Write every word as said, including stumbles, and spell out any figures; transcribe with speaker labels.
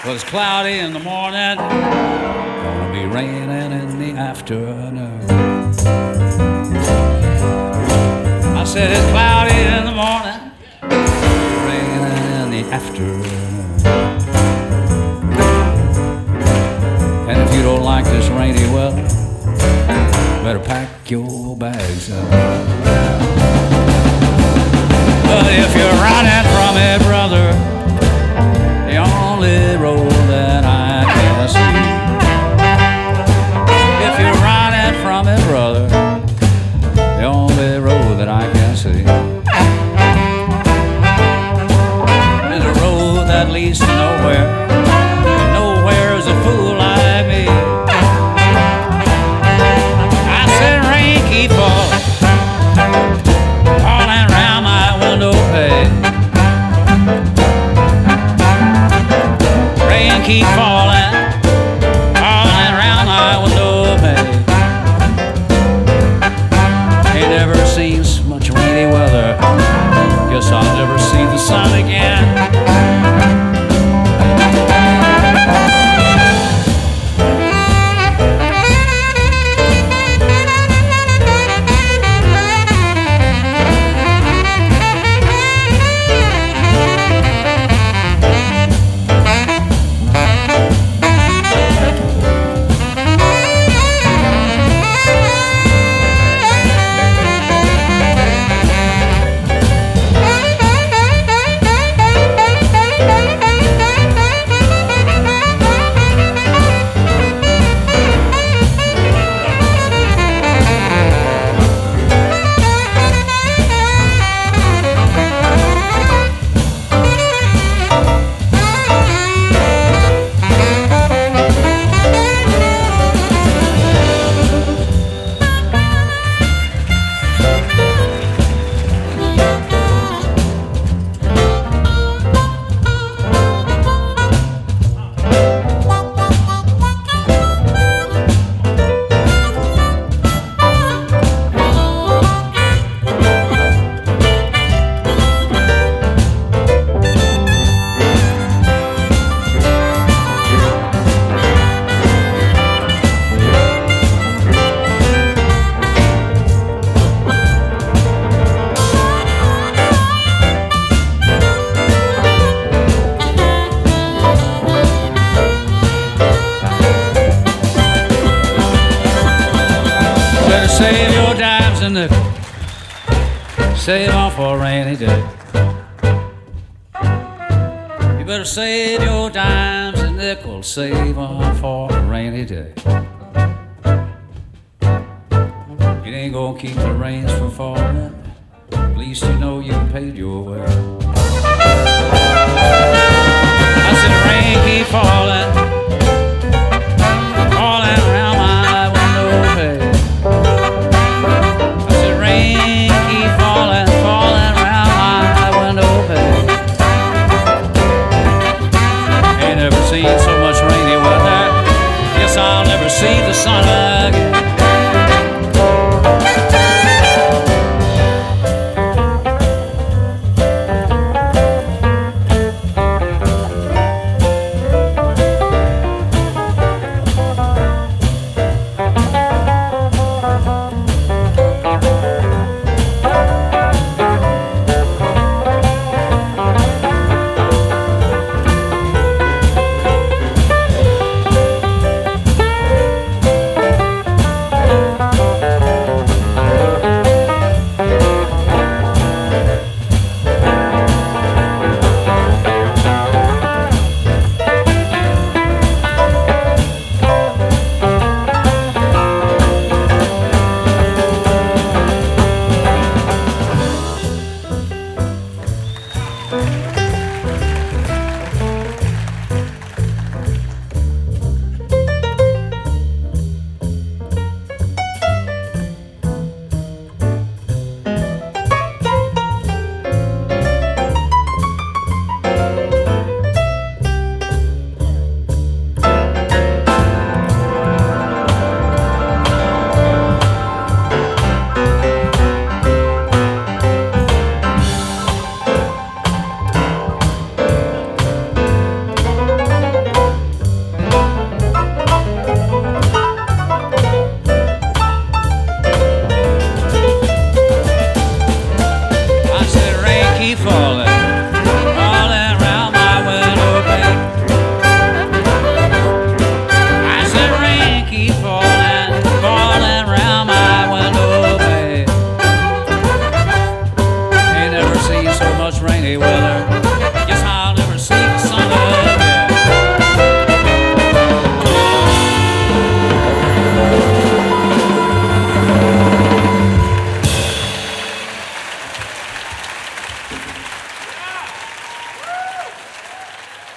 Speaker 1: Well, it's cloudy in the morning, gonna be raining in the afternoon. I said it's cloudy in the morning, raining in the afternoon. And if you don't like this rainy weather, better pack your bags up. But if you're running from it, brother, the only road that I can see. If you're running from it, brother, the only road that I can see is a road that leads to nowhere, and nowhere is a fool like me. I said rain keep falling, falling round my window pane. Rain keep falling, falling round my window pane. Ain't never seen so much rainy weather. Guess I'll never see the sun again. Save your dimes and nickels, save them for a rainy day. You better save your dimes and nickels, save them for a rainy day. It ain't gonna keep the rains from falling, at least you know you paid your way. I said rain keep falling, falling around my window pane. Rain keep falling, falling round my window pane. Ain't never seen so much rainy weather. Guess I'll never see the sun again. before.